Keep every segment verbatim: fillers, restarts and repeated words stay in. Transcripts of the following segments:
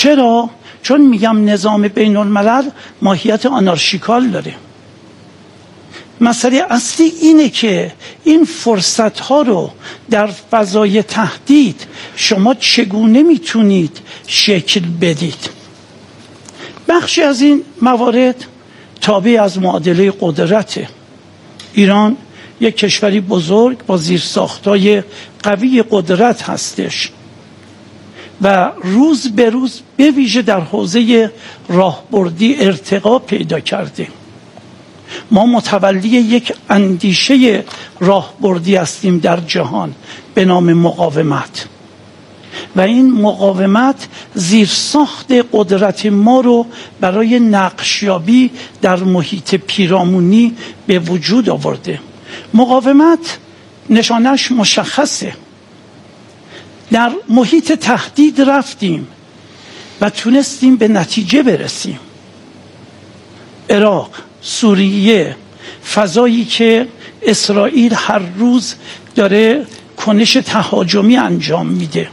چرا؟ چون میگم نظام بین الملل ماهیت آنارشیکال داره. مسئله اصلی اینه که این فرصت ها رو در فضای تهدید شما چگونه میتونید شکل بدید. بخشی از این موارد تابع از معادله قدرته. ایران یک کشوری بزرگ با زیرساخت‌های قوی قدرت هستش و روز به روز به ویژه در حوزه راهبردی ارتقا پیدا کرده. ما متولی یک اندیشه راهبردی هستیم در جهان به نام مقاومت و این مقاومت زیرساخت قدرت ما رو برای نقشیابی در محیط پیرامونی به وجود آورده. مقاومت نشانش مشخصه. در محیط تهدید رفتیم و تونستیم به نتیجه برسیم. عراق، سوریه، فضایی که اسرائیل هر روز داره کنش تهاجمی انجام میده.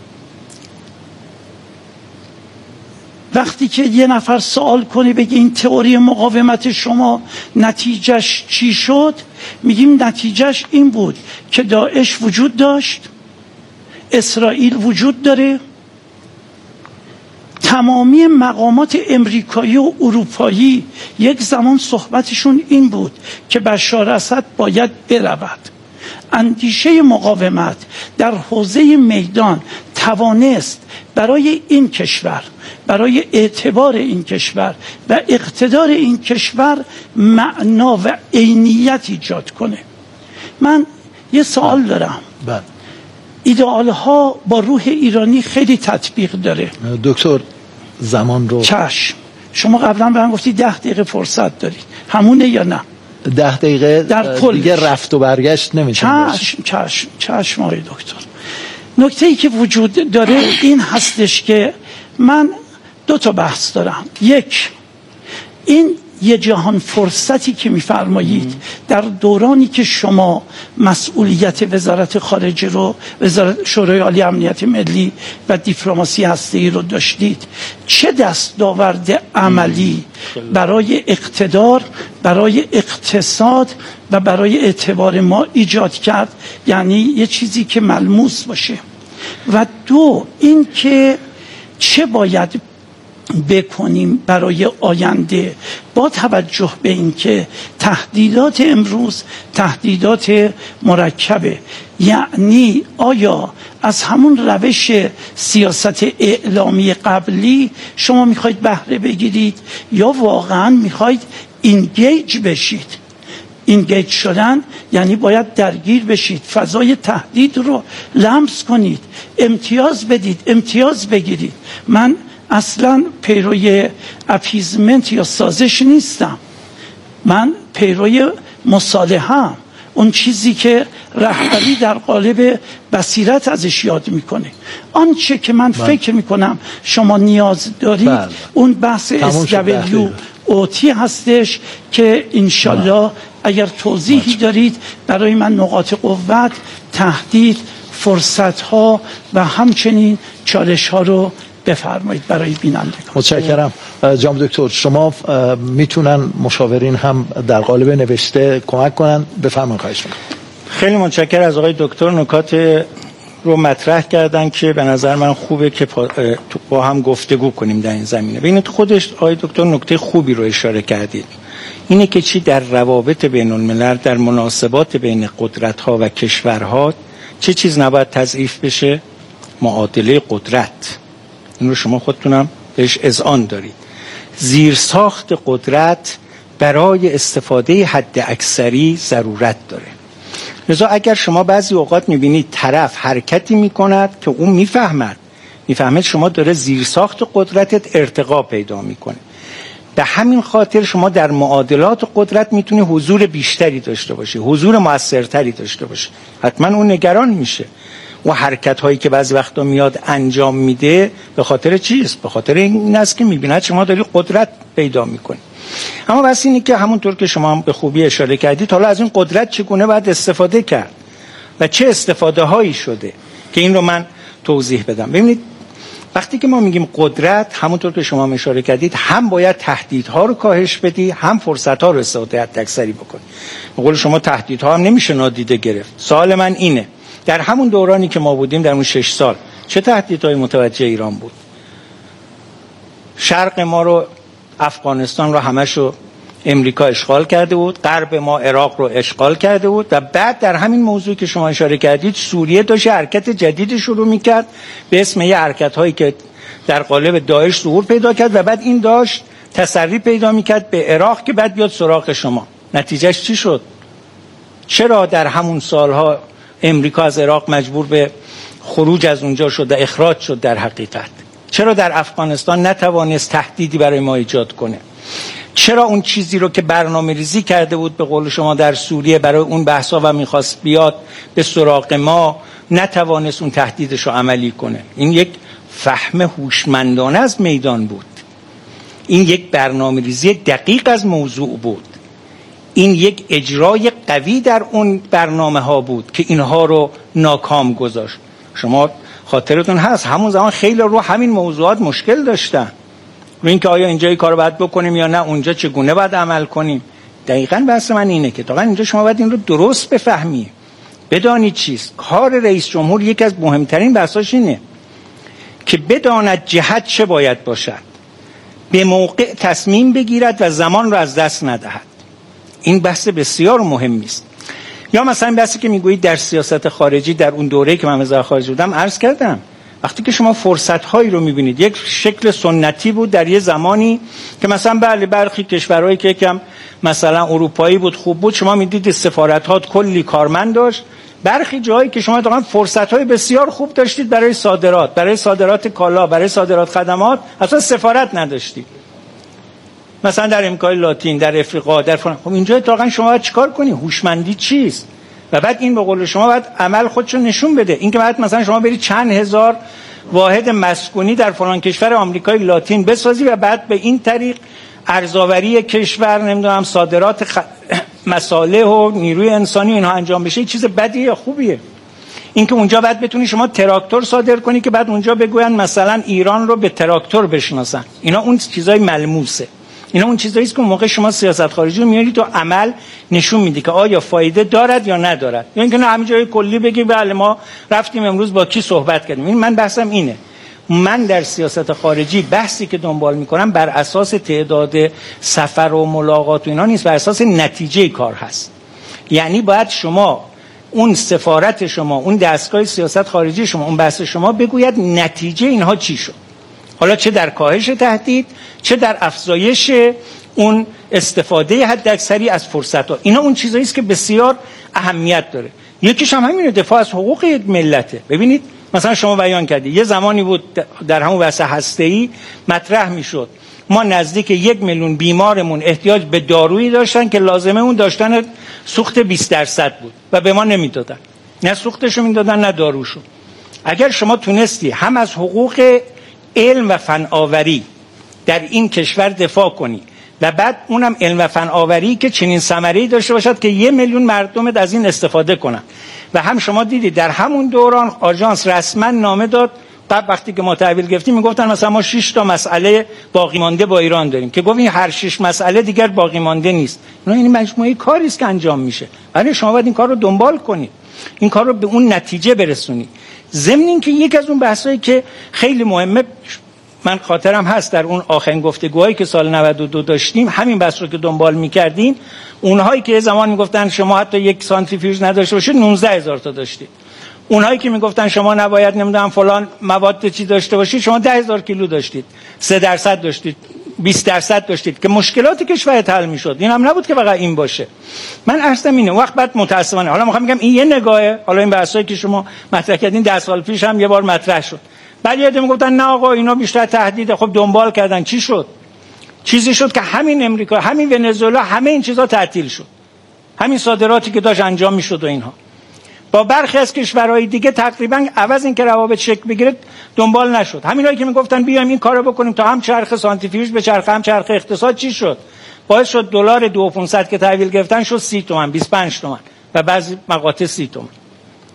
وقتی که یه نفر سوال کنه بگه این تئوری مقاومت شما نتیجهش چی شد، میگیم نتیجهش این بود که داعش وجود داشت، اسرائیل وجود داره، تمامی مقامات امریکایی و اروپایی یک زمان صحبتشون این بود که بشار اسد باید برود. اندیشه مقاومت در حوزه میدان توانست برای این کشور، برای اعتبار این کشور و اقتدار این کشور معنا و عینیت ایجاد کنه. من یه سوال دارم. بله. ایدئال ها با روح ایرانی خیلی تطبیق داره. دکتر زمان رو چشم. شما قبلا به من گفتی ده دقیقه فرصت دارید، همونه یا نه؟ ده دقیقه در کل دیگه رفت و برگشت نمیتونه. چشم چشم چشم آقای دکتر. نکته ای که وجود داره این هستش که من دو تا بحث دارم. یک، این یه جهان فرصتی که میفرمایید در دورانی که شما مسئولیت وزارت خارجه رو، وزارت شورای عالی امنیت ملی و دیپلماسی هسته‌ای رو داشتید، چه دستاورد عملی برای اقتدار، برای اقتصاد و برای اعتبار ما ایجاد کرد؟ یعنی یه چیزی که ملموس باشه. و دو، این که چه باید بکنیم برای آینده با توجه به اینکه تهدیدات امروز تهدیدات مرکبه. یعنی آیا از همون روش سیاست اعلامی قبلی شما میخواید بهره بگیرید یا واقعا میخواید اینگیج بشید؟ اینگیج شدن یعنی باید درگیر بشید، فضای تهدید رو لمس کنید، امتیاز بدید، امتیاز بگیرید. من اصلا پیروی اپیزمنت یا سازش نیستم، من پیروی مصالحه‌ام، اون چیزی که رهبری در قالب بصیرت ازش یاد میکنه. آنچه که من بله. فکر میکنم شما نیاز دارید بله. اون بحث اس دبلیو او تی هستش که انشالله اگر توضیحی دارید برای من نقاط قوت، تهدید، فرصت‌ها و همچنین چالش‌ها رو بفرمایید برای بینندگان. متشکرم. جناب دکتر، شما میتونن مشاورین هم در قالب نوشته کمک کنن؟ بفرمایید. خواهش میکنم. خیلی متشکرم از آقای دکتر، نکات رو مطرح کردن که به نظر من خوبه که با هم گفتگو کنیم در این زمینه. ببینید خودش آقای دکتر نکته خوبی رو اشاره کردید، اینه که چی در روابط بین الملل، در مناسبات بین قدرت‌ها و کشورها چه چیز نباید تضعیف بشه؟ معادله قدرت. این رو شما خودتونم بهش اذعان دارید. زیرساخت قدرت برای استفاده حد اکثری ضرورت داره. لذا اگر شما بعضی اوقات میبینید طرف حرکتی میکند که اون میفهمد میفهمد شما داره زیرساخت قدرتت ارتقا پیدا میکنه، به همین خاطر شما در معادلات قدرت میتونی حضور بیشتری داشته باشی، حضور موثرتری داشته باشی. حتما اون نگران میشه و حرکت هایی که بعضی وقتا میاد انجام میده به خاطر چیست؟ به خاطر این است که میبیند شما داری قدرت پیدا میکنی. اما بس اینه که همونطور که شما هم به خوبی اشاره کردید، حالا از این قدرت چگونه باید استفاده کرد و چه استفاده هایی شده که این رو من توضیح بدم. ببینید وقتی که ما میگیم قدرت، همونطور که شما اشاره کردید، هم باید تهدیدها رو کاهش بدی، هم فرصتها رو استفاده حداکثری بکنی. به قول شما تهدیدها هم نمیشه نادیده گرفت. سوال من اینه، در همون دورانی که ما بودیم، در اون شش سال، چه تهدیدهایی متوجه ایران بود؟ شرق ما رو، افغانستان رو همشو امریکا اشغال کرده بود، غرب ما عراق رو اشغال کرده بود و بعد در همین موضوع که شما اشاره کردید، سوریه داشت حرکت جدیدی شروع میکرد به اسم یه حرکت هایی که در قالب داعش ظهور پیدا کرد و بعد این داشت تسری پیدا میکرد به عراق که بعد بیاد سراغ شما. نتیجهش چی شد؟ چرا در همون سالها امریکا از عراق مجبور به خروج از اونجا شد و اخراج شد؟ در حقیقت چرا در افغانستان نتوانست تهدیدی برای ما ایجاد کنه؟ چرا اون چیزی رو که برنامه ریزی کرده بود به قول شما در سوریه برای اون بحثا و میخواست بیاد به سراغ ما، نتوانست اون تهدیدش رو عملی کنه؟ این یک فهم هوشمندانه از میدان بود، این یک برنامه ریزی دقیق از موضوع بود، این یک اجرای قوی در اون برنامه ها بود که اینها رو ناکام گذاشت. شما خاطرتون هست همون زمان خیلی رو همین موضوعات مشکل داشتن، رو اینکه آیا اینجا این کارو باید بکنیم یا نه، اونجا چگونه باید عمل کنیم. دقیقاً بحث من اینه که واقعا اینجا شما باید این رو درست بفهمی، بدانی چیست کار رئیس جمهور. یک از مهمترین بحثاش اینه که بداند جهت چه باید باشد، به موقع تصمیم بگیرد و زمان رو از دست ندهد. این بحث بسیار مهمی است. یا مثلا بحثی که میگویید در سیاست خارجی، در اون دوره‌ای که من وزیر خارجه بودم عرض کردم، وقتی که شما فرصت‌هایی رو می‌بینید، یک شکل سنتی بود در یه زمانی که مثلا بله برخی کشورهایی که یکم مثلا اروپایی بود خوب بود، شما می‌دید سفارت‌ها کلی کارمند داشت. برخی جایی که شما واقعا فرصت‌های بسیار خوب داشتید برای صادرات، برای صادرات کالا، برای صادرات خدمات، اصلا سفارت نداشتید. مثلا در امریکای لاتین، در افریقا، در فلان. خب اینجا واقعا شما باید چیکار کنی؟ هوشمندی چیست؟ و بعد این به قول شما باید عمل خودشو نشون بده. این که بعد مثلا شما برید چند هزار واحد مسکونی در فلان کشور آمریکای لاتین بسازی و بعد به این طریق ارزآوری کشور، نمیدونم صادرات خ... مصالح و نیروی انسانی اینها انجام بشه، چیز بدیه یا خوبیه؟ این که اونجا بعد بتونی شما تراکتور صادر کنی که بعد اونجا بگوین مثلا ایران رو به تراکتور بشناسن، اینا اون چیزای ملموسه. اینا اون چیزایی است که موقع شما سیاست خارجی رو میارید و عمل نشون میدی که آیا فایده دارد یا ندارد، یا اینکه نه همینجوری کلی بگی بله ما رفتیم امروز با کی صحبت کردیم. این من بحثم اینه. من در سیاست خارجی بحثی که دنبال میکنم بر اساس تعداد سفر و ملاقات و اینا نیست، بر اساس نتیجه کار هست. یعنی باید شما اون سفارت شما، اون دستگاه سیاست خارجی شما، اون بحث شما بگوید نتیجه اینها چی شد، حالا چه در کاهش تهدید، چه در افزایش اون استفاده حداکثری از فرصت‌ها. اینا اون چیزایی است که بسیار اهمیت داره. یکیش هم همینه، دفاع از حقوق یک ملته. ببینید مثلا شما بیان کردید یه زمانی بود در همون بحث هسته‌ای مطرح میشد ما نزدیک یک میلیون بیمارمون احتیاج به دارویی داشتن که لازمه اون داشتن سوخت بیست درصد بود و به ما نمیدادن، نه سوختشو میدادن نه داروشو. اگر شما تونستی هم از حقوق علم و فناوری در این کشور دفاع کنی و بعد اونم علم و فناوری که چنین ثمره‌ای داشته باشد که یه میلیون مردم از این استفاده کنن، و هم شما دیدید در همون دوران آژانس رسما نامه داد. بعد وقتی که ما تحویل گرفتیم میگفتن مثلا ما شش تا مسئله باقی مانده با ایران داریم، که گفتیم هر شش مسئله دیگر باقی مانده نیست. اینا این مجموعه کاری است که انجام میشه، ولی شما باید این کار رو دنبال کنید، این کار رو به اون نتیجه برسونید. ضمن اینکه یک از اون بحثایی که خیلی مهمه، من خاطرم هست در اون آخرین گفتگوهایی که سال نود و دو داشتیم همین بحث رو که دنبال می‌کردیم، اونهایی که زمان میگفتن شما حتی یک سانتریفیوژ نداشته باشید نوزده هزار تا داشتید، اونهایی که میگفتن شما نباید نمیدونم فلان مواد چی داشته باشید شما ده هزار کیلو داشتید، سه درصد داشتید، بیست درصد داشتید، که مشکلات کشور حل میشد. این هم نبود که فقط این باشه. من عرضم اینه وقت بعد متاسفانه حالا میخوام میگم این یه نگاهه، حالا این بحثایی که شما مطرح کردین ده سال پیش هم یه بار مطرح شد، بعد یه میگفتن نه آقا اینا بیشتر تهدیده. خب دنبال کردن چی شد؟ چیزی شد که همین امریکا، همین ونزوئلا، همه این چیزا تعطیل شد، همین صادراتی که داشت انجام میشد و اینها. با برخی از کشورهای دیگه تقریبا عوض این که روابط شکل بگیره دنبال نشد. همینایی که میگفتن بیایم این کارو بکنیم تا هم چرخ سانتریفیوژ به چرخ هم چرخ اقتصاد، چی شد؟ باعث شد دلار دو و پانصد که تحویل گرفتن شد سی تومن، بیست و پنج تومن و بعضی مقاطع سی تومن.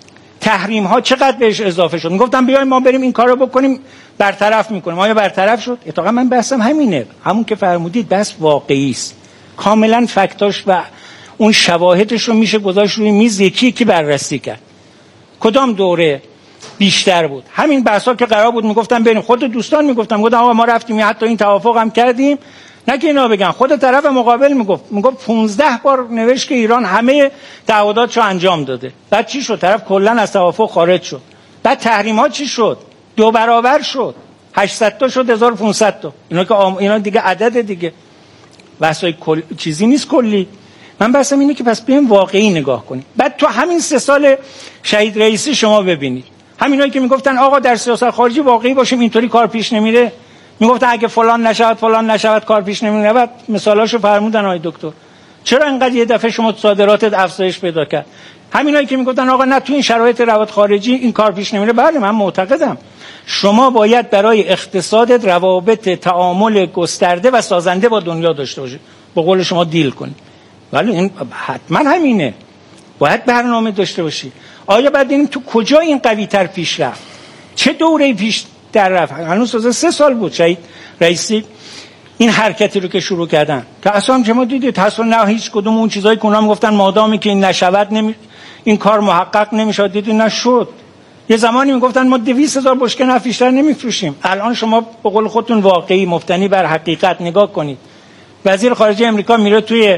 تحریم ها چقدر بهش اضافه شد. میگفتم بیایم ما بریم این کارو بکنیم، برطرف میکنیم. آیا برطرف شد؟ اتفاقا من بحثم همینه، همون که فرمودید بحث واقعی است، کاملا فکتاش و اون شواهدش رو میشه گذاشت روی میز، یکی یکی بررسی کرد. کدام دوره بیشتر بود؟ همین بحثا که قرار بود میگفتم بریم، خود دوستان میگفتم گفتم آقا ما رفتیم حتی این توافق هم کردیم، نه که اینا بگن، خود طرف مقابل میگفت میگفت پانزده بار نوشت که ایران همه تعهداتشو انجام داده. بعد چی شد؟ طرف کلا از توافق خارج شد. بعد تحریم‌ها چی شد؟ دو برابر شد، هشتصد تا شد هزار و پانصد تا. اینا که آم... اینا دیگه عدد دیگه بحثای کل... چیزی نیست کلی. من بحثم اینه که پس بیایم واقعی نگاه کنیم. بعد تو همین سه سال شهید رئیسی شما ببینید، همینایی که میگفتن آقا در سیاست خارجی واقعی باشیم اینطوری کار پیش نمیره، میگفتن اگه فلان نشود فلان نشود کار پیش نمیره. بعد مثالاشو فرمودن آقای دکتر. چرا انقدر یه دفعه شما صادراتت افزایش پیدا کرد؟ همینایی که میگفتن آقا نه تو این شرایط روابط خارجی این کار پیش نمیره. بله من معتقدم شما باید برای اقتصادت روابط تعامل گسترده و سازنده با دنیا داشته باشید، به قول شما دیل کنید. ولی این حتما همینه، باید برنامه داشته باشی. آیا بعد ببینیم تو کجا این قوی تر پیش رفت، چه دوره پیش در رفت؟ هنوز سه سال بود شهید رئیسی این حرکتی رو که شروع کردن که اصلا شما دیدید اصلا نه هیچ کدوم اون چیزایی که اونا میگفتن مادامی که این نشود نمی... این کار محقق نمیشه، دیدید نشد. یه زمانی میگفتن ما دویست هزار بشکه نفت بیشتر نمیفروشیم. الان شما به قول خودتون واقعی مبتنی بر حقیقت نگاه کنید. وزیر خارجه امریکا میره توی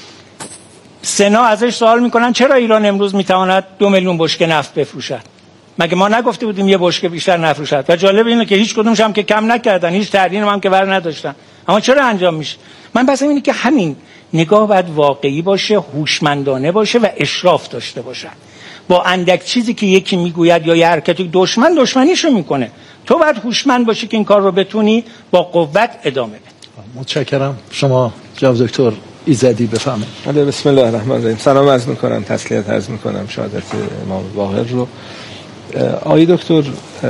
سنا ازش سوال میکنن چرا ایران امروز میتواند دو میلیون بشکه نفت بفروشد؟ مگه ما نگفته بودیم یه بشکه بیشتر نفروشد؟ و جالب اینه که هیچ کدومش هم که کم نکردن، هیچ تحریم هم که بر نداشتن. اما چرا انجام میشه؟ من بحثم اینه که همین نگاه باید واقعی باشه، هوشمندانه باشه و اشراف داشته باشه. با اندک چیزی که یکی میگوید یا یه حرکتی دشمن دشمنیشو میکنه، تو باید هوشمند باشی که این کار رو بتونی با قوت ادامه بدی. متشکرم. شما جناب دکتر ایزدی بفهمید. بله بسم الله الرحمن الرحیم. سلام عرض میکنم، تسلیت عرض میکنم شهادت امام باقر رو. آقای دکتر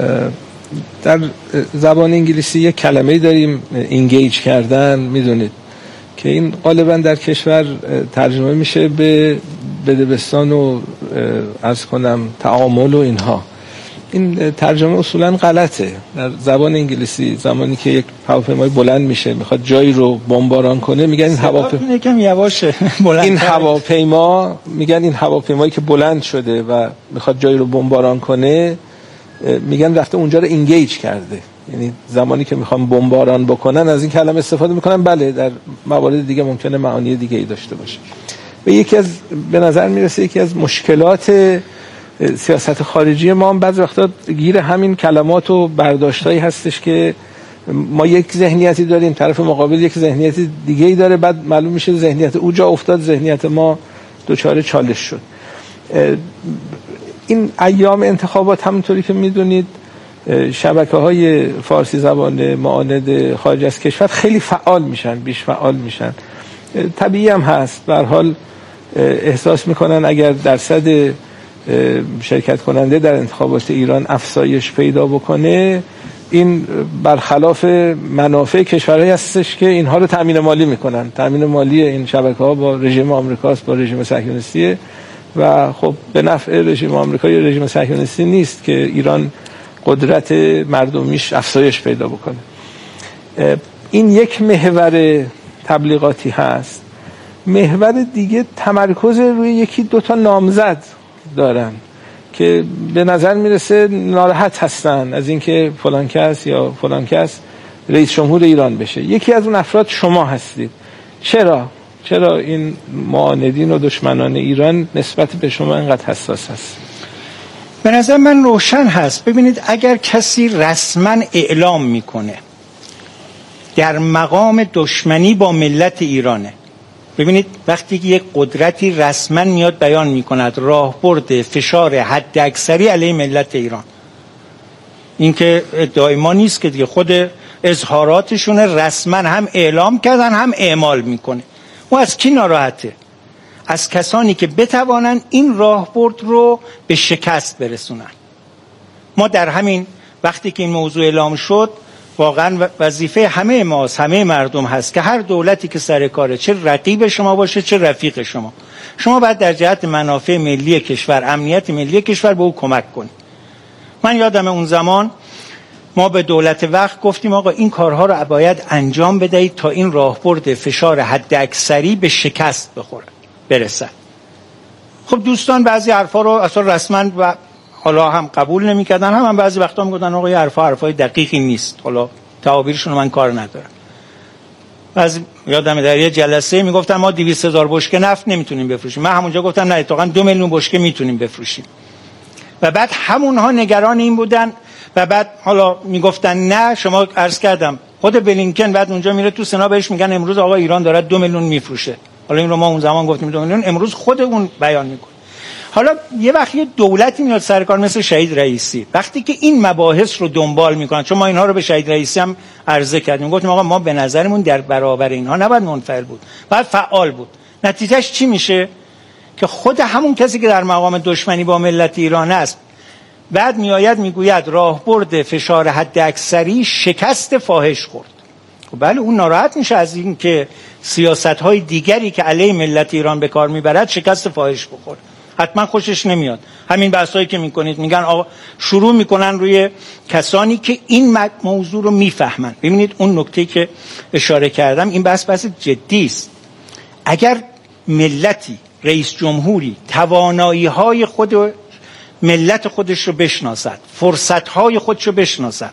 در زبان انگلیسی یک کلمه‌ای داریم اینگیج کردن، میدونید که این غالبا در کشور ترجمه میشه به بدبستان و عرض کنم تعامل و اینها. این ترجمه اصولا غلطه. در زبان انگلیسی زمانی که یک هواپیمای بلند میشه میخواد جایی رو بمباران کنه میگن این هواپیما یکم یواشه این هواپیما میگن این هواپیمایی که بلند شده و میخواد جایی رو بمباران کنه میگن رفته اونجا رو اینگیج کرده. یعنی زمانی که میخوان بمباران بکنن از این کلمه استفاده میکنن. بله در موارد دیگه ممکنه معانی دیگه ای داشته باشه. و یکی از به نظر میرسه یکی از مشکلات سیاست خارجی ما هم بعضی وقتا گیر همین کلمات و برداشتایی هستش که ما یک ذهنیتی داریم، طرف مقابل یک ذهنیت دیگه ای داره، بعد معلوم میشه ذهنیت او جا افتاد، ذهنیت ما دچار چالش شد. این ایام انتخابات همونطوری که میدونید شبکه‌های فارسی زبان معاند خارج از کشور خیلی فعال میشن، بیش فعال میشن. طبیعی هم هست، به هر حال احساس میکنن اگر درصد شرکت کننده در انتخابات ایران افزایش پیدا بکنه این برخلاف منافع کشورهایی هستش که اینها رو تامین مالی میکنن. تامین مالی این شبکه‌ها با رژیم آمریکاست، با رژیم صهیونیستی و خب به نفع رژیم آمریکا یا رژیم صهیونیستی نیست که ایران قدرت مردمیش افزایش پیدا بکنه. این یک محور تبلیغاتی هست. محور دیگه تمرکز روی یکی دو تا نامزد دارن که به نظر میرسه ناراحت هستن از اینکه فلان کس یا فلان کس رئیس جمهور ایران بشه. یکی از اون افراد شما هستید. چرا؟ چرا این معاندین و دشمنان ایران نسبت به شما اینقدر حساس هست؟ به نظر من روشن هست. ببینید اگر کسی رسما اعلام میکنه در مقام دشمنی با ملت ایرانه، ببینید وقتی که یک قدرتی رسما میاد بیان میکند راهبرد فشار حد اکثری علیه ملت ایران، این که ادعای ما نیست که دیگه خود اظهاراتشون رسما هم اعلام کردن هم اعمال میکنه. و از کی ناراحته؟ از کسانی که بتوانن این راهبرد رو به شکست برسونن. ما در همین وقتی که این موضوع اعلام شد واقعا وظیفه همه ماست، همه مردم هست که هر دولتی که سر کاره، چه رقیب شما باشه چه رفیق شما، شما باید در جهت منافع ملی کشور، امنیت ملی کشور به او کمک کنید. من یادم اون زمان ما به دولت وقت گفتیم آقا این کارها رو باید انجام بدهید تا این راهبرد فشار حد اکثری به شکست بخوره برسد. خب دوستان بعضی حرفا رو اصلا رسما و حالا هم قبول نمی‌کردن، هم, هم بعضی وقتا میگفتن آقا این حرفا حرفای دقیقی نیست، حالا تعابیرشون من کار ندارم. بعضی یادم در یه جلسه میگفتن ما دویست هزار بشکه نفت نمیتونیم بفروشیم، من همونجا گفتم نه اتفاقا دو میلیون بشکه میتونیم بفروشیم. و بعد همونها نگران این بودن و بعد حالا میگفتن نه، شما عرض کردم خود بلینکن بعد اونجا میره تو سنا بهش میگن امروز آقا ایران داره دو میلیون میفروشه. حالا این رو ما اون زمان گفتیم دو میلیون، امروز خود اون بیان میکنه. حالا یه وقت یه دولتی میاد سر کار مثل شهید رئیسی، وقتی که این مباحث رو دنبال میکنن، چون ما اینها رو به شهید رئیسی هم عرضه کردیم، گفتیم آقا ما به نظرمون در برابر اینها نباید منفعل بود، باید فعال بود. نتیجهش چی میشه؟ که خود همون کسی که در مقام دشمنی با ملت ایران است بعد میآید میگوید راهبرد فشار حد اکثری شکست فاحش خورد. خب بله اون ناراحت میشه از این که سیاست‌های دیگری که علیه ملت ایران به کار میبرد شکست فاحش بخوره، حتما خوشش نمیاد. همین بحثایی که میکنید میگن آقا شروع میکنن روی کسانی که این موضوع رو میفهمن. ببینید اون نکته که اشاره کردم این بحث بحث جدی است. اگر ملتی، رئیس جمهوری توانایی‌های خود ملت خودش رو بشناسد، فرصت‌های خودش رو بشناسد،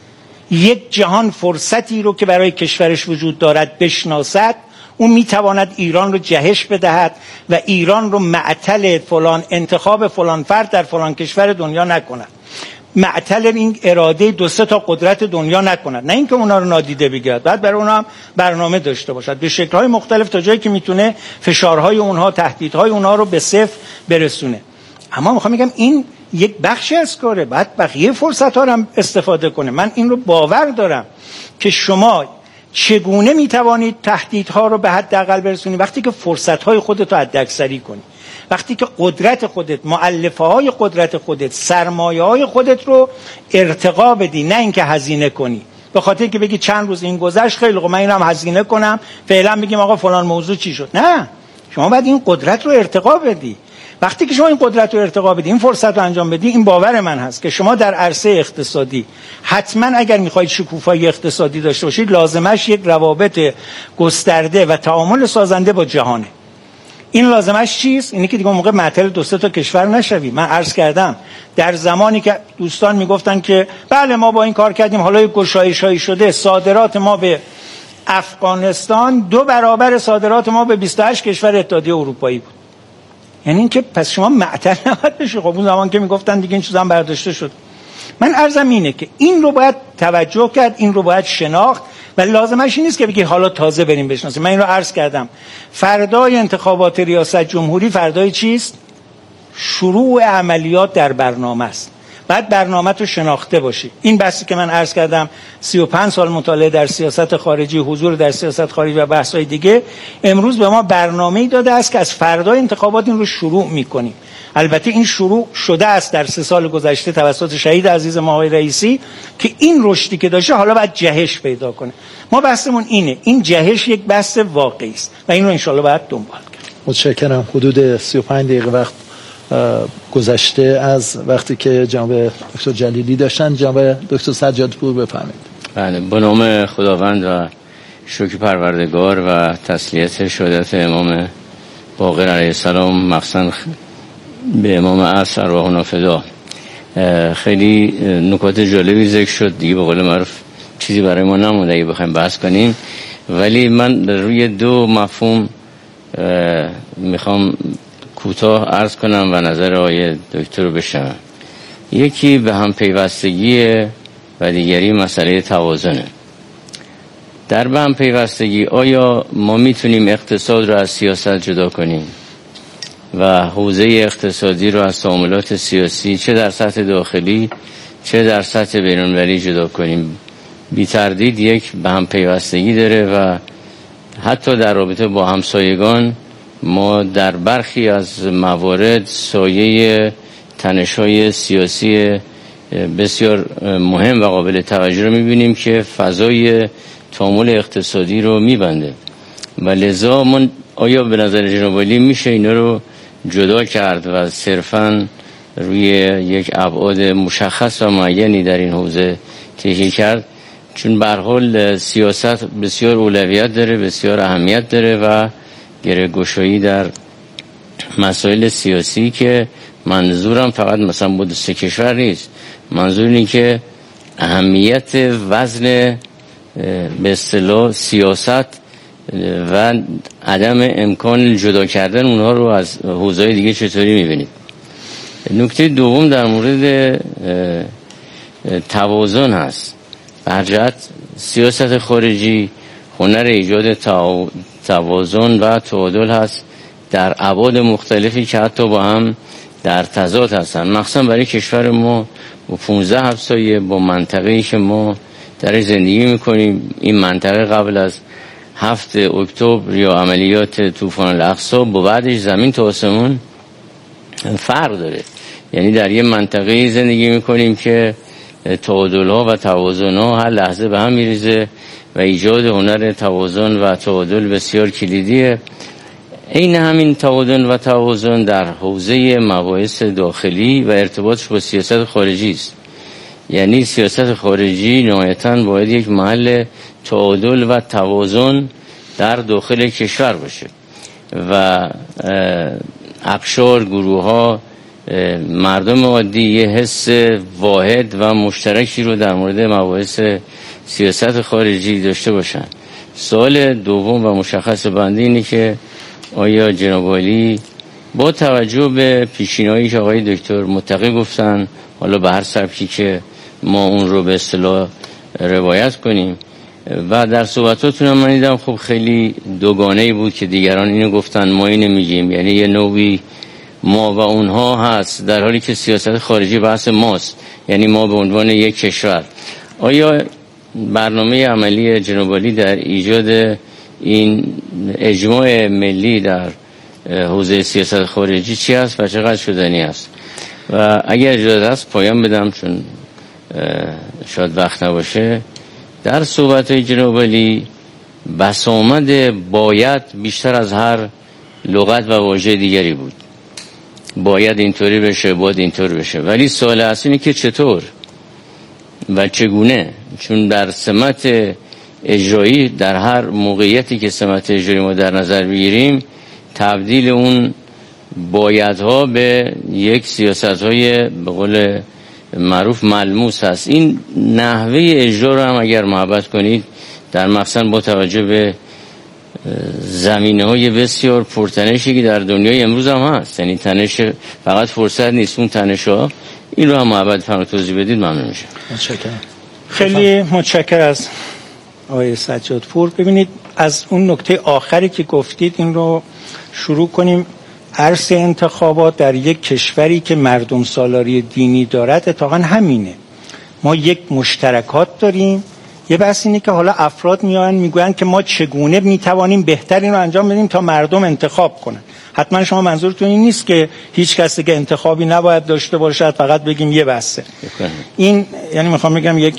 یک جهان فرصتی رو که برای کشورش وجود دارد بشناسد، اون میتواند ایران رو جهش بدهد و ایران رو معطل فلان انتخاب فلان فرد در فلان کشور دنیا نکند، معطل این اراده دو سه تا قدرت دنیا نکند، نه اینکه اونا رو نادیده بگیرد. بعد برای اونها هم برنامه داشته باشد به شکل‌های مختلف تا جایی که میتونه فشارهای اونها، تهدیدهای اونها رو به صفر برسونه. اما میخوام بگم این یک بخشی از کاره، بعد بقیه فرصت‌ها رو هم استفاده کنه. من این رو باور دارم که شما چگونه میتوانید تهدیدها رو به حداقل برسونید وقتی که فرصت‌های خودت رو حداکثری کنی، وقتی که قدرت خودت، مؤلفه‌های قدرت خودت، سرمایه‌های خودت رو ارتقا بدی، نه اینکه هزینه کنی. به خاطر که بگی چند روز این گذشت خیلی خوب من اینم هزینه کنم، فعلا بگیم آقا فلان موضوع چی شد. نه، شما باید این قدرت رو ارتقا بدی. وقتی که شما این قدرت رو ارتقا بدی، این فرصت رو انجام بدی، این باور من هست که شما در عرصه اقتصادی حتما اگر میخواید شکوفایی اقتصادی داشته باشید لازمش یک روابط گسترده و تعامل سازنده با جهانه. این لازمش چیست؟ اینی که دیگه موقع معطل دو سه تا کشور نشوی. من عرض کردم در زمانی که دوستان میگفتن که بله ما با این کار کردیم حالا یک گشایش‌هایی شده، صادرات ما به افغانستان دو برابر صادرات ما به بیست و هشت کشور اتحادیه اروپایی بود. یعنی اینکه پس شما معطل نباید بشی. خب اون زمان که میگفتن دیگه این چیزا هم برداشته شد. من عرضم اینه که این رو باید توجه کرد، این رو باید شناخت و لازمش این نیست که بگی حالا تازه بریم بشناسیم. من این رو عرض کردم فردای انتخابات ریاست جمهوری فردای چیست؟ شروع عملیات در برنامه است. بعد برنامه تو شناخته باشی. این بحثی که من عرض کردم سی و پنج سال مطالعه در سیاست خارجی، حضور در سیاست خارجی و بحث‌های دیگه، امروز به ما برنامه‌ای داده است که از فردای انتخابات این رو شروع می‌کنیم. البته این شروع شده است در سه سال گذشته توسط شهید عزیز ما آقای رئیسی که این رشدی که داشته حالا باید جهش پیدا کنه. ما بحثمون اینه، این جهش یک بحث واقعی است و این رو ان شاءالله باید دنبال کرد. متشکرم. حدود سی و پنج دقیقه وقت گذشته از وقتی که جناب دکتر جلیلی داشتن. جناب دکتر سجادپور بفرمایید. بله، به نام خداوند و شکر پروردگار و تسلیت شهادت امام باقر علیه السلام، مخصوصا به امام عصر ارواحنا فدا. خیلی نکات جالبی ذکر شد دیگه، به قول معروف چیزی برای ما نمونده اگه بخوایم بحث کنیم، ولی من روی دو مفهوم میخوام کوتاه عرض کنم و نظر آقای دکتر رو بشنوم. یکی به هم پیوستگی و دیگری مسئله توازنه. در به هم پیوستگی آیا ما میتونیم اقتصاد رو از سیاست جدا کنیم و حوزه اقتصادی رو از تعاملات سیاسی چه در سطح داخلی چه در سطح بین‌المللی جدا کنیم؟ بی تردید یک به هم پیوستگی داره و حتی در رابطه با همسایگان ما در برخی از موارد سایه تنش‌های سیاسی بسیار مهم و قابل توجه رو می‌بینیم که فضای تعامل اقتصادی رو می‌بنده و لذا من آیا به نظر جناب عالی میشه اینا رو جدا کرد و صرفاً روی یک ابعاد مشخص و معینی در این حوزه تحقیق کرد؟ چون به هر حال سیاست بسیار اولویت داره، بسیار اهمیت داره و گره‌گشایی در مسائل سیاسی که منظورم فقط مثلا بود سه کشور نیست، منظور اینه که اهمیت وزن به اصطلاح سیاست و عدم امکان جدا کردن اونها رو از حوزه‌های دیگه چطوری می‌بینید؟ نکته دوم در مورد توازن هست. به هر جهت سیاست خارجی هنر ایجاد توازن و تعادل هست در ابعاد مختلفی که حتی با هم در تضاد هستن، مخصوصا برای کشور ما با پانزده همسایه، با منطقه‌ای که ما در زندگی میکنیم. این منطقه قبل از هفت اکتبر یا عملیات طوفان الاقصی با بعدش زمین تا آسمون فرق داره. یعنی در یه منطقه زندگی میکنیم که تعادل‌ها و توازن‌ها هر لحظه به هم میریزه و ایجاد هنر توازن و تعادل بسیار کلیدیه. این همین تعادل و توازن در حوزه مباحث داخلی و ارتباطش با سیاست خارجی است. یعنی سیاست خارجی نهایتاً باید یک محل تعادل و توازن در داخل کشور باشه و اقشار، گروه‌ها، مردم عادی یه حس واحد و مشترکی رو در مورد مباحث سیاست خارجی داشته باشن. سوال دوم و مشخص بنده اینه که آیا جناب عالی با توجه به پیشینه‌هایی که آقای دکتر متقی گفتن، حالا به هر سبکی که ما اون رو به اصطلاح روایت کنیم، و در صحبتاتون هم من دیدم خب خیلی دوگانه‌ای بود که دیگران اینو گفتن ما اینو میگیم، یعنی یه نوعی ما و اونها هست، در حالی که سیاست خارجی بحث ماست، یعنی ما به عنوان یک کشور. آیا برنامه عملی جناب عالی در ایجاد این اجماع ملی در حوزه سیاست خارجی چی است و چقدر شدنی است؟ و اگر اجازه است پایان بدم چون شاید وقت نباشه. در صحبت‌های جناب عالی بسامد باید بیشتر از هر لغت و واژه دیگری بود. باید اینطوری بشه، باید اینطور بشه، ولی سوال اصلی اینه که چطور و چگونه؟ چون در سمت اجرایی در هر موقعیتی که سمت اجرایی ما در نظر بگیریم، تبدیل اون بایدها به یک سیاست‌های به قول معروف ملموس هست. این نحوه اجرا رو هم اگر محبت کنید در مخصوصا با توجه به زمینه‌های بسیار پرتنشی که در دنیای امروز هم هست، یعنی تنش فقط فرصت نیست، اون تنش‌ها، این رو هم محبت فرمایید توضیح بدید ممنون میشم. متشکرم. خیلی متشکرم از آقای سجادپور. ببینید از اون نکته آخری که گفتید این رو شروع کنیم. عرصه انتخابات در یک کشوری که مردم سالاری دینی دارد اتفاقا همینه. ما یک مشترکات داریم. یه بحث اینه که حالا افراد میان میگوین که ما چگونه میتوانیم بهتر این رو انجام بدیم تا مردم انتخاب کنن. حتما شما منظورتون این نیست که هیچ کسی که انتخابی نباید داشته باشد، فقط بگیم یه بحثه. این یعنی میخوام بگم یک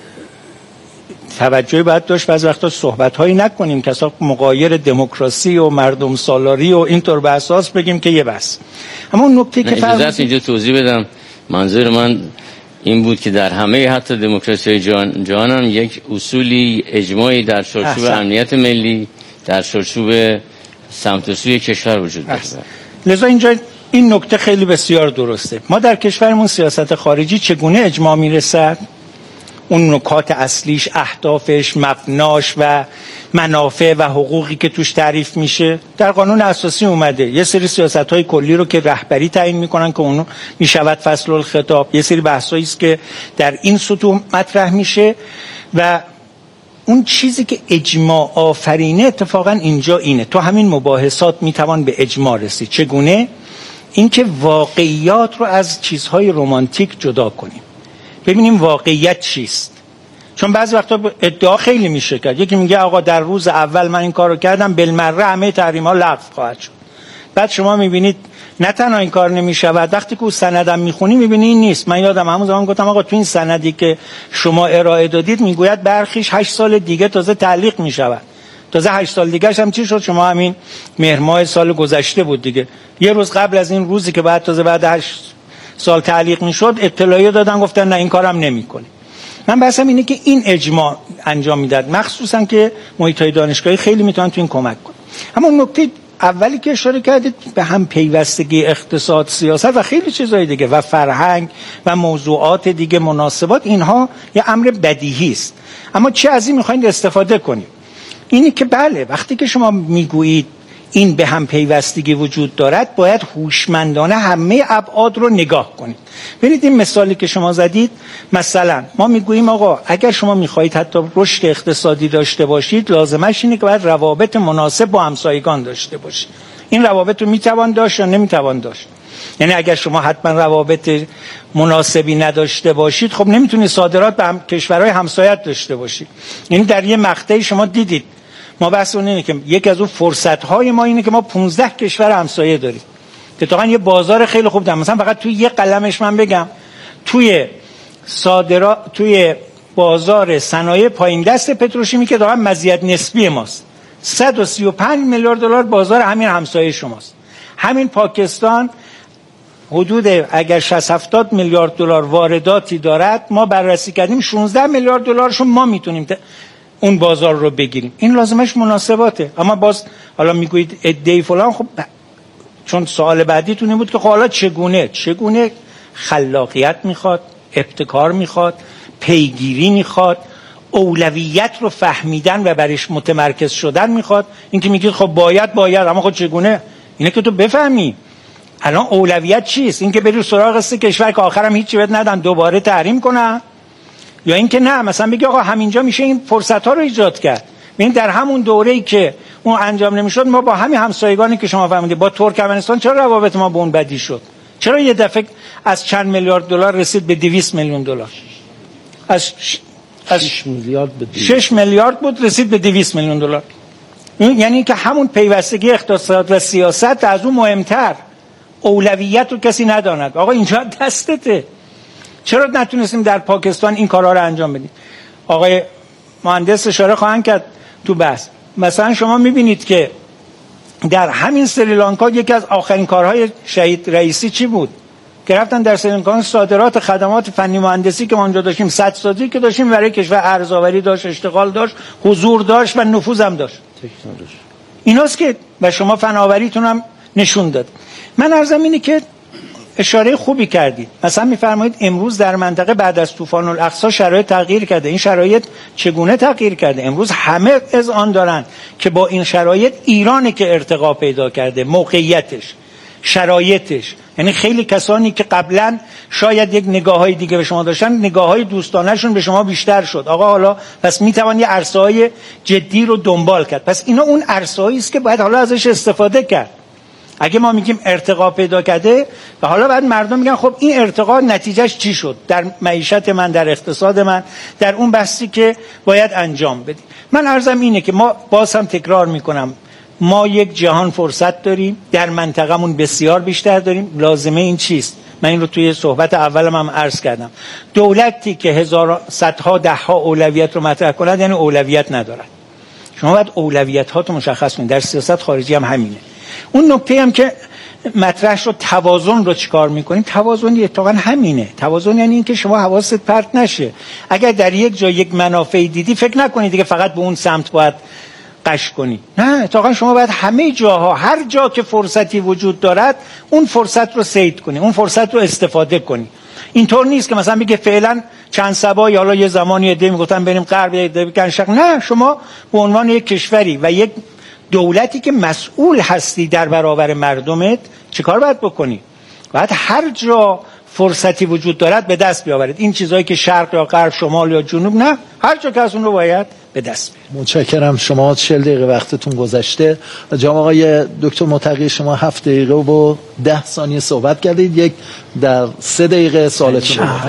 توجهی باید داشت بعضی وقتا صحبت‌هایی نکنیم که اصلا مغایر دموکراسی و مردم سالاری و اینطور به اساس بگیم که یه بحث. اما اون نکته که فرض اینجا توضیح بدم، منظور من این بود که در همه حتی دموکراسی جهان جهان هم یک اصولی اجماعی در چارچوب امنیت ملی، در چارچوب سمت و سوی کشور وجود داره. لذا اینجا این نکته خیلی بسیار درسته. ما در کشورمون سیاست خارجی چگونه اجماع میرسد؟ اون نکات اصلیش، اهدافش، مبناش و منافع و حقوقی که توش تعریف میشه در قانون اساسی اومده. یه سری سیاست‌های کلی رو که رهبری تعیین میکنن که اونو میشود فصل الخطاب، یه سری بحثایی است که در این سطوح مطرح میشه و اون چیزی که اجماع آفرینه اتفاقا اینجا اینه. تو همین مباحثات میتوان به اجماع رسید. چگونه؟ اینکه واقعیات رو از چیزهای رمانتیک جدا کنیم، ببینیم واقعیت چیست. چون بعضی وقتا ادعا خیلی میشه کرد، یکی میگه آقا در روز اول من این کارو کردم بالمره همه تحریم ها لغو خواهد شد. بعد شما میبینید نه تنها این کار نمیشود، وقتی که اون سندم میخونی میبینی این نیست. من یادم همون زمان گفتم آقا تو این سندی که شما ارائه دادید میگوید برخیش هشت سال دیگه تازه تعلیق میشود. تازه هشت سال دیگه‌ش هم چی شد؟ شما همین مهر ماه سال گذشته بود دیگه، یه روز قبل از این روزی که بعد تازه بعد هشت سال تعلیق میشد اطلاعیه دادن گفتن نه این کارم نمی‌کنه. من بحثم اینه که این اجماع انجام میداد، مخصوصا که محیط‌های دانشگاهی خیلی میتونن تو این کمک کنن. اما نکته اولی که اشاره کردید به هم پیوستگی اقتصاد، سیاست و خیلی چیزهای دیگه و فرهنگ و موضوعات دیگه، مناسبات، اینها یه امر بدیهی است. اما چه از این میخواید استفاده کنیم؟ اینی که بله وقتی که شما میگویید این به هم پیوستگی وجود دارد، باید هوشمندانه همه ابعاد رو نگاه کنید. ببینید این مثالی که شما زدید، مثلا ما میگوییم آقا اگر شما میخواهید حتی رشد اقتصادی داشته باشید، لازمش اینه که باید روابط مناسب با همسایگان داشته باشید. این روابط رو میتوان داشت یا نمیتوان داشت؟ یعنی اگر شما حتما روابط مناسبی نداشته باشید، خب نمیتونید صادرات به هم... کشورهای همسایت داشته باشید. یعنی در یه مقطعی شما دیدید، ما بحث اون اینه که یکی از اون فرصت‌های ما اینه که ما پانزده کشور همسایه داریم که واقعا یه بازار خیلی خوب دارن. مثلا فقط توی یه قلمش من بگم، توی صادرات، توی بازار صنایع پایین دست پتروشیمی که واقعا مزیت نسبی ماست، صد و سی و پنج میلیارد دلار بازار همین همسایه شماست. همین پاکستان حدود اگر شصت هفتاد میلیارد دلار وارداتی دارد، ما بررسی کردیم شانزده میلیارد دلارشون ما میتونیم اون بازار رو بگیریم. این لازمش مناسباته. اما باز حالا میگویید ادعی فلان، خب چون سوال بعدیتون این بود که حالا چگونه چگونه خلاقیت میخواد، ابتکار میخواد، پیگیری میخواد، اولویت رو فهمیدن و برش متمرکز شدن میخواد. این که میگید خب باید باید اما خب چگونه؟ اینه که تو بفهمی الان اولویت چیست. این که بری سراغ سه کشور که آخرم هیچی بهت ندن دوباره تحریم کنن، یا اینکه نه مثلا بگی آقا همینجا میشه این فرصت ها رو ایجاد کرد. ببین در همون دوره‌ای که اون انجام نمیشد، ما با همین همسایگانی که شما فهمیدید، با ترکمنستان چرا روابط ما به اون بدی شد؟ چرا یه دفعه از چند میلیارد دلار رسید به دویست میلیون دلار؟ از از شش میلیارد به شش میلیارد بود رسید به دویست میلیون دلار. یعنی که همون پیوستگی اقتصاد و سیاست از اون مهمتر، اولویت رو کسی نداند. آقا اینجا دستته. چرا نتونستیم در پاکستان این کارها رو انجام بدیم؟ آقای مهندس اشاره خواهند کرد تو بحث. مثلا شما میبینید که در همین سریلانکا یکی از آخرین کارهای شهید رئیسی چی بود؟ که رفتن در سریلانکا صادرات خدمات فنی مهندسی که ما اونجا داشتیم، صد سازی که داشتیم برای کشور، ارزآوری داشت، اشتغال داشت، حضور داشت و نفوذ هم داشت. تکنولوژی ایناست که و شما فناوریتون هم نشون داد. من عرضم اینه که اشاره خوبی کردید. مثلا میفرمایید امروز در منطقه بعد از طوفان الاقصی شرایط تغییر کرده. این شرایط چگونه تغییر کرده؟ امروز همه اذعان دارن که با این شرایط ایرانه که ارتقا پیدا کرده، موقعیتش، شرایطش. یعنی خیلی کسانی که قبلا شاید یک نگاه‌های دیگه به شما داشتن، نگاه‌های دوستانه‌شون به شما بیشتر شد. آقا حالا پس میتوان یه عرصه‌های جدی رو دنبال کرد. پس اینا اون عرصه‌ای است که باید حالا ازش استفاده کرد. اگه ما میگیم ارتقا پیدا کرده و حالا بعد مردم میگن خب این ارتقا نتیجهش چی شد در معیشت من، در اقتصاد من، در اون بحثی که باید انجام بدیم. من عرضم اینه که ما باز هم تکرار میکنم، ما یک جهان فرصت داریم، در منطقمون بسیار بیشتر داریم. لازمه این چیست؟ من این رو توی صحبت اولم هم عرض کردم. دولتی که هزار صدها دهها اولویت رو مطرح کند یعنی اولویت ندارد. شما باید اولویت ها تو مشخص کنید. در سیاست خارجی هم همینه. اون نکته هم که مطرح شد، توازن رو چیکار میکنیم؟ توازن اتفاقا همینه. توازن یعنی این که شما حواست پرت نشه. اگر در یک جا یک منافعی دیدی، فکر نکنید دیگه فقط به اون سمت باید قش کنی. نه، اتفاقا شما باید همه جاها، هر جا که فرصتی وجود دارد، اون فرصت رو صید کنی، اون فرصت رو استفاده کنی. اینطور نیست که مثلا بگه فعلا چند سبایی، حالا یه زمانی ایده میگفتن بریم غرب، ایده بگن شرق. نه، شما به عنوان یک کشوری و یک دولتی که مسئول هستی در برابر مردمت چه کار باید بکنی؟ باید هر جا فرصتی وجود دارد به دست بیاورید. این چیزایی که شرق یا غرب، شمال یا جنوب، نه، هر جا که از اون رو باید به دست بیارید. متشکرم. شما چهل دقیقه وقتتون گذشته. جناب آقای دکتر متقی، شما هفت دقیقه و ده ثانیه صحبت کردید. یک در سه دقیقه سوالتون رو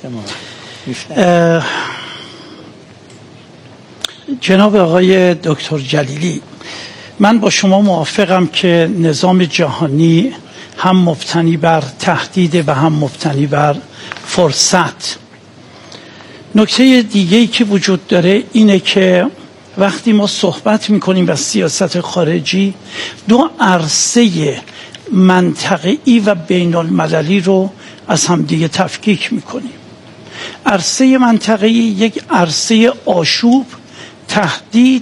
جناب آقای دکتر جلیلی، من با شما موافقم که نظام جهانی هم مبتنی بر تهدید و هم مبتنی بر فرصت. نکته دیگه‌ای که وجود داره اینه که وقتی ما صحبت میکنیم از سیاست خارجی دو عرصه منطقه‌ای و بین المللی رو از همدیگه تفکیک میکنیم. عرصه منطقه‌ای یک عرصه آشوب، تهدید